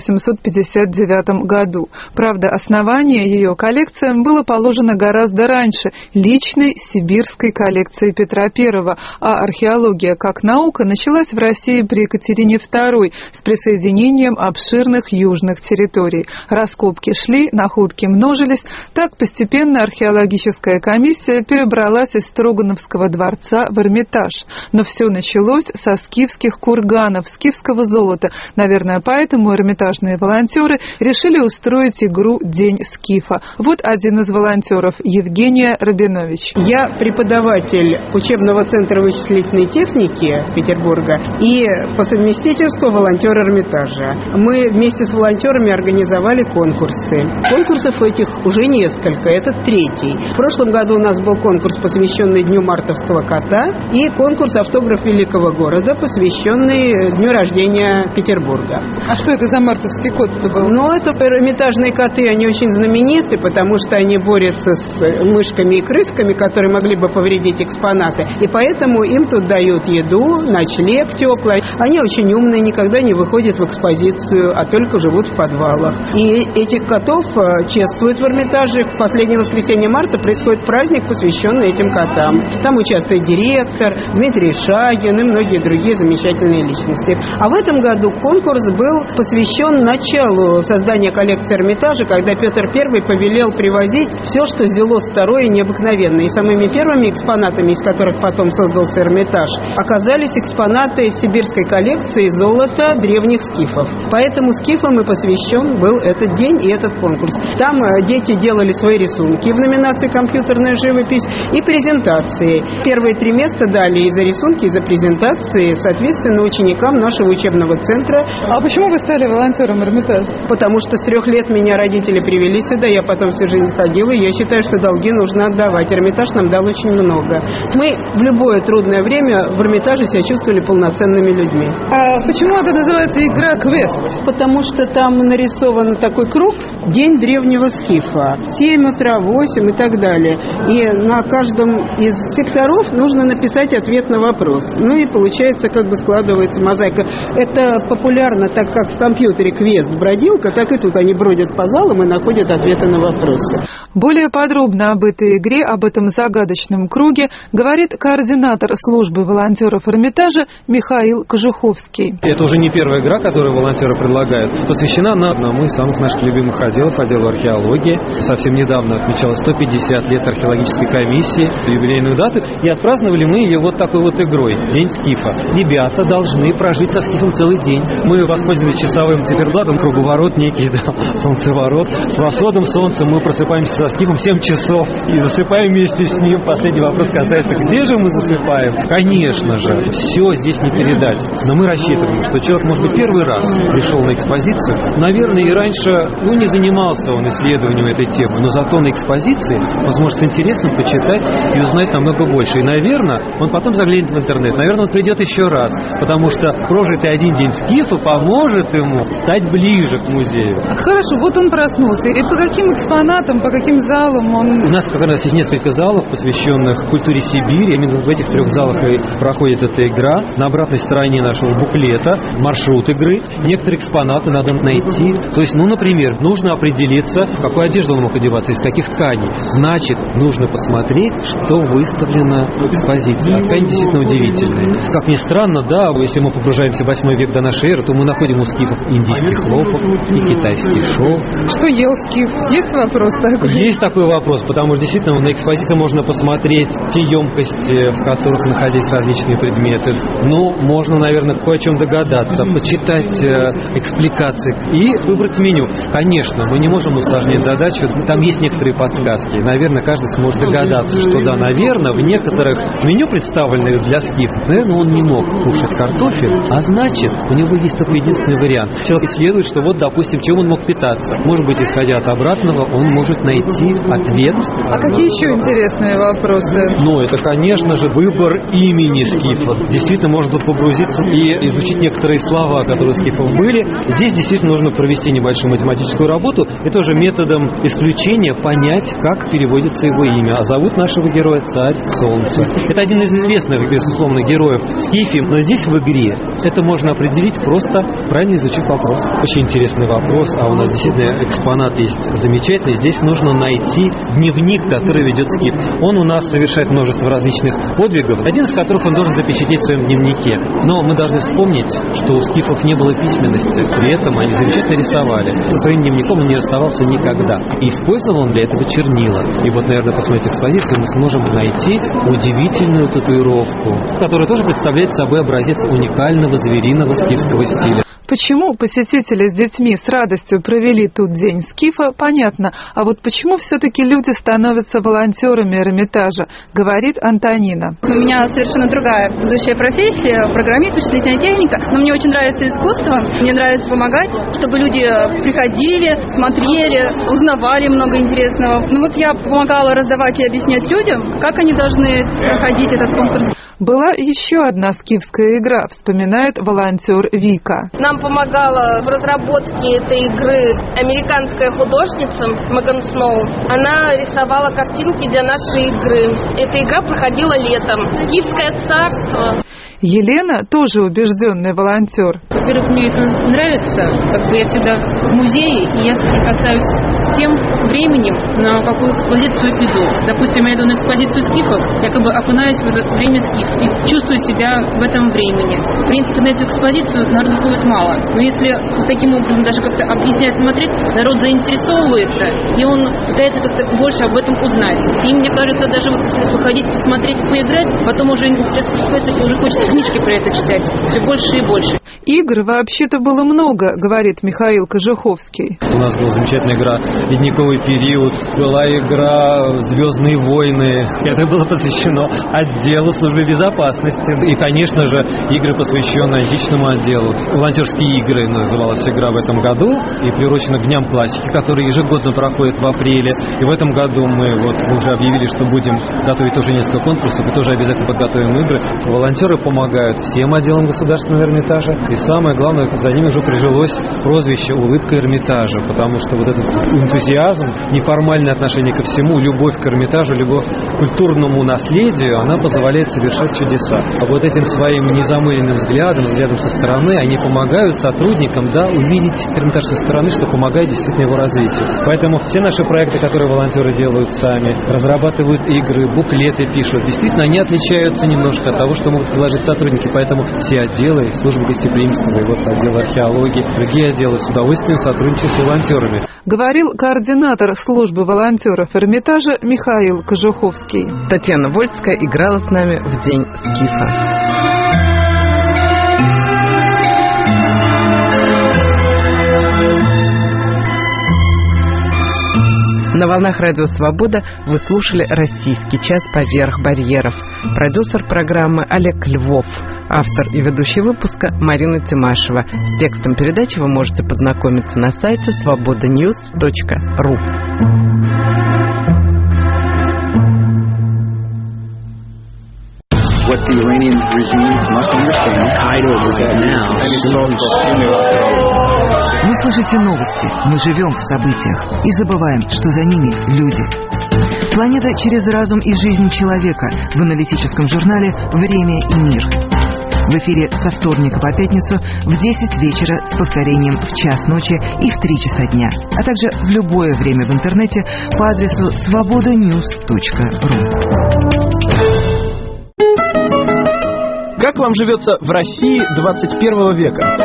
1859 году. Правда, основание ее коллекциям было положено гораздо раньше личной сибирской коллекции Петра I, а археология как наука началась в России при Екатерине II с присоединением обширных южных территорий. Раскопки шли, находки множились. Так постепенно археологическая комиссия перебралась из Строгановского дворца в Эрмитаж. Но все началось со скифских курганов, скифского золота. Наверное, поэтому эрмитажные волонтеры решили устроить игру «День Скифа». Вот один из волонтеров, Евгения Рабинович. Я преподаватель учебного центра вычислительной техники Петербурга и по совместительству волонтер Эрмитажа. Мы вместе с волонтерами организовали конкурсы. Конкурсов этих уже несколько, это третий. В прошлом году у нас был конкурс, посвященный Дню мартовского кота, и конкурс «Автограф великого города», посвященный дню рождения Петербурга. А что это за мартовский кот-то был? Ну, это эрмитажные коты, они очень знамениты, потому что они борются с мышками и крысками, которые могли бы повредить экспонаты. И поэтому им тут дают еду, ночлег теплый. Они очень умные, никогда не выходят в экспозицию, а только живут в подвалах. И этих котов чествуют в Эрмитаже. В последнее воскресенье марта происходит праздник, посвященный этим котам. Там участвует директор Дмитрий Шагин и многие другие замечательные личности. А в этом году конкурс был посвящен началу создания коллекции Эрмитажа, когда Петр I повелел привозить все, что взяло старое и необыкновенное. И самыми первыми экспонатами, из которых потом создался Эрмитаж, оказались экспонаты сибирской коллекции золота древних скифов. Поэтому скифам и посвящен был этот день и этот конкурс. Там дети делали свои рисунки в номинации «Компьютерная живопись» и презентации. Первые 3 места дали и за рисунки, и за презентации, соответственно, ученикам нашего учебного центра. А почему вы стали волонтером Эрмитажа? Потому что с 3 лет меня родители привели сюда, я потом всю жизнь ходила, и я считаю, что долги нужно отдавать. Эрмитаж нам дал очень много. Мы в любое трудное время в Эрмитаже себя чувствовали полноценными людьми. А почему это называется игра «Квест»? Потому что там нарисован такой круг «День древнего скифа». 7 утра, 8 и так далее. И на каждом из секторов нужно написать ответ на вопрос. Ну и получается, как бы складывается мозаика. Это популярно, так как в компьютере квест-бродилка, так и тут они бродят по залам и находят ответы на вопросы. Более подробно об этой игре, об этом загадочном круге, говорит координатор службы волонтеров Эрмитажа Михаил Кожуховский. Это уже не первая игра, которую волонтеры предлагают. Посвящена она одному из самых наших любимых отделов, отделу археологии. Совсем недавно отмечалось 150 лет археологической комиссии, юбилейную дату, и отпраздновали мы ее вот такой вот игрой «День скифа». Ребята должны прожить со скифом целый день. Мы воспользовались часовым циферблатом, круговорот некий, да, солнцеворот. С восходом солнца мы просыпаемся со скифом в 7 часов и засыпаем вместе с ним. Последний вопрос касается, где же мы засыпаем? Конечно же, все здесь не передать. Но мы рассчитываем, что человек, может быть, первый раз пришел на экспозицию. Наверное, и раньше, не занимался он исследованием этой темы, но зато на экспозиции возможно с интересом почитать и узнать намного больше. И, наверное, он потом заглянет в интернет. Наверное, он придет еще раз, потому что прожитый один день скифа поможет ему стать ближе к музею. Хорошо, вот он проснулся. И по каким экспонатам, по каким залам он... У нас как раз есть несколько залов, посвященных культуре Сибири. Именно в этих 3 залах и проходит эта игра. На обратной стороне нашего буклета маршрут игры. Некоторые экспонаты надо найти. То есть, например, нужно определиться, в какую одежду он мог одеваться, из каких тканей. Значит, нужно посмотреть, что выставлено в экспозиции. А ткани действительно удивительные. Как ни странно, да, если мы погружаемся в 8 век до нашей эры, то мы находим у скифов индийский хлопок и китайский шелк. Что ел скиф? Есть вопрос такой? Есть такой вопрос, потому что действительно на экспозиции можно посмотреть те емкости, в которых находились различные предметы. Можно, наверное, кое о чем догадаться, почитать экспликации и выбрать меню. Конечно, мы не можем усложнять задачу, там есть некоторые подсказки. Наверное, каждый сможет догадаться, что да, наверное, в некоторых меню, представленных для скифов, наверное, он не мог кушать картофель, а значит, у него есть только единственный вариант. Человек исследует, что допустим, чем он мог питаться. Может быть, исходя от обратного, он может найти ответ. А какие еще интересные вопросы? Это, конечно же, выбор имени скифа. Действительно, можно тут погрузиться и изучить некоторые слова, которые у скифов были. Здесь действительно нужно провести небольшую математическую работу и тоже методом исключения понять, как переводится его имя. А зовут нашего героя Царь Солнца. Это один из известных, безусловно, героев скифии, но здесь в игре это можно определить, просто правильно изучив вопрос. Очень интересный вопрос, а у нас действительно экспонат есть замечательный. Здесь нужно найти дневник, который ведет скиф. Он у нас совершает множество различных подвигов, один из которых он должен запечатлеть в своем дневнике. Но мы должны вспомнить, что у скифов не было письменности, при этом они замечательно рисовали. Со своим дневником он не расставался никогда. И использовал он для этого чернила. И наверное, посмотрев экспозицию, мы сможем найти удивительную татуировку, которая тоже представляет собой образец уникального звериного скифского стиля. Почему посетители с детьми с радостью провели тут День скифа, понятно. А почему все-таки люди становятся волонтерами Эрмитажа, говорит Антонина. У меня совершенно другая будущая профессия, программист, вычислительная техника. Но мне очень нравится искусство, мне нравится помогать, чтобы люди приходили, смотрели, узнавали много интересного. Я помогала раздавать и объяснять людям, как они должны проходить этот конкурс. Была еще одна скифская игра, вспоминает волонтер Вика. Нам помогала в разработке этой игры американская художница Меган Сноу. Она рисовала картинки для нашей игры. Эта игра проходила летом. Киевское царство. Елена тоже убежденный волонтер. Во-первых, мне это нравится. Я всегда в музее, и я соприкасаюсь с тем временем, на какую экспозицию иду. Допустим, я иду на экспозицию скифов, окунаюсь в это время скиф и чувствую себя в этом времени. В принципе, на эту экспозицию народу ходит мало. Но если таким образом даже как-то объяснять, смотреть, народ заинтересовывается, и он пытается как-то больше об этом узнать. И мне кажется, даже если походить, посмотреть, поиграть, потом уже интерес просыпается, и уже хочется книжки про это читать. Все больше и больше. Игр вообще-то было много, говорит Михаил Кожуховский. У нас была замечательная игра «Ледниковый период», была игра «Звездные войны». Это было посвящено отделу службы безопасности. И, конечно же, игры, посвященные античному отделу. «Волонтерские игры» называлась игра в этом году и приурочена к Дням классики, которые ежегодно проходят в апреле. И в этом году мы уже объявили, что будем готовить тоже несколько конкурсов и тоже обязательно подготовим игры. Волонтеры помогают всем отделам Государственного Эрмитажа. И самое главное, за ними уже прижилось прозвище «Улыбка Эрмитажа», потому что вот этот энтузиазм, неформальное отношение ко всему, любовь к Эрмитажу, любовь к культурному наследию, она позволяет совершать чудеса. А вот этим своим незамыленным взглядом со стороны, они помогают сотрудникам, увидеть Эрмитаж со стороны, что помогает действительно его развитию. Поэтому все наши проекты, которые волонтеры делают сами, разрабатывают игры, буклеты пишут, действительно, они отличаются немножко от того, что могут предложить сотрудники. Поэтому все отделы, службы гостеприимства, и отдел археологии, другие отделы с удовольствием сотрудничают с волонтерами. Говорил координатор службы волонтеров Эрмитажа Михаил Кожуховский. Татьяна Вольская играла с нами в День скифа. На волнах Радио Свобода вы слушали «Российский час поверх барьеров». Продюсер программы Олег Львов. Автор и ведущий выпуска Марина Тимашева. С текстом передачи вы можете познакомиться на сайте svobodanews.ru. What the Iranian regime must understand, Вы слышите новости, мы живем в событиях и забываем, что за ними люди. Планета через разум и жизнь человека в аналитическом журнале «Время и мир». В эфире со вторника по пятницу в 10 вечера с повторением в час ночи и в 3 часа дня, а также в любое время в интернете по адресу svobodanews.ru. Как вам живется в России 21 века?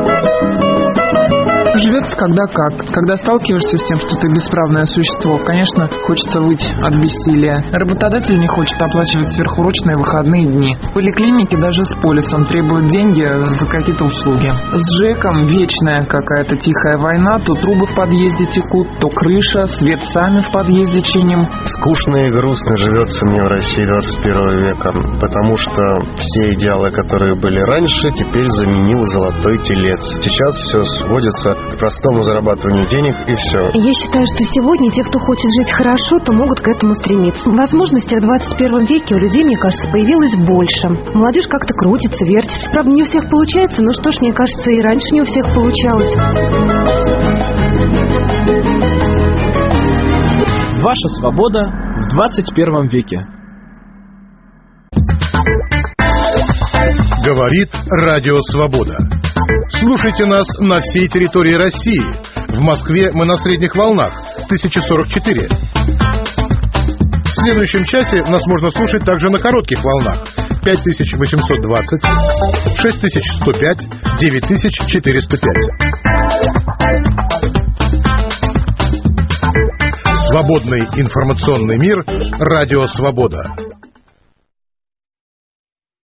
Живется когда сталкиваешься с тем, что ты бесправное существо, конечно, хочется выть от бессилия. Работодатель не хочет оплачивать сверхурочные выходные дни. Поликлиники даже с полисом требуют деньги за какие-то услуги. С ЖЭКом вечная какая-то тихая война. То трубы в подъезде текут, то крыша, свет сами в подъезде чиним. Скучно и грустно живется мне в России 21 века, потому что все идеалы, которые были раньше, теперь заменил золотой телец. Сейчас все сводится к простому зарабатыванию денег и все. Я считаю, что сегодня те, кто хочет жить хорошо, то могут к этому стремиться. Возможностей в 21 веке у людей, мне кажется, появилось больше. Молодежь как-то крутится, вертится. Правда, не у всех получается, но что ж, мне кажется, и раньше не у всех получалось. Ваша свобода в 21 веке. Говорит Радио Свобода. Слушайте нас на всей территории России. В Москве мы на средних волнах 1044. В следующем часе нас можно слушать также на коротких волнах 5820, 6105, 9405. Свободный информационный мир. Радио Свобода.